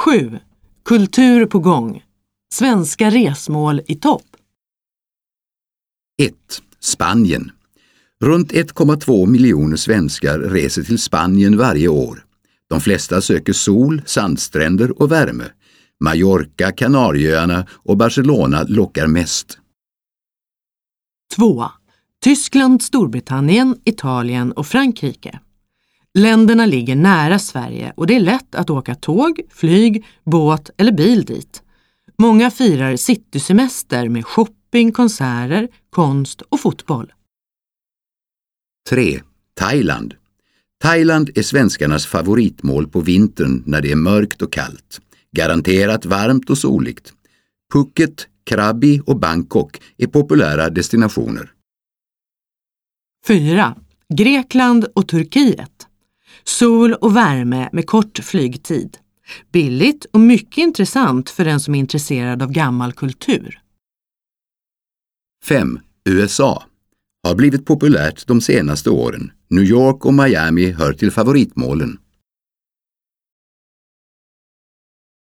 7. Kultur på gång. Svenska resmål i topp. 1. Spanien. Runt 1,2 miljoner svenskar reser till Spanien varje år. De flesta söker sol, sandstränder och värme. Mallorca, Kanarieöarna och Barcelona lockar mest. 2. Tyskland, Storbritannien, Italien och Frankrike. Länderna ligger nära Sverige och det är lätt att åka tåg, flyg, båt eller bil dit. Många firar citysemester med shopping, konserter, konst och fotboll. 3. Thailand. Thailand är svenskarnas favoritmål på vintern när det är mörkt och kallt. Garanterat varmt och soligt. Phuket, Krabi och Bangkok är populära destinationer. 4. Grekland och Turkiet. Sol och värme med kort flygtid. Billigt och mycket intressant för den som är intresserad av gammal kultur. 5. USA. Har blivit populärt de senaste åren. New York och Miami hör till favoritmålen.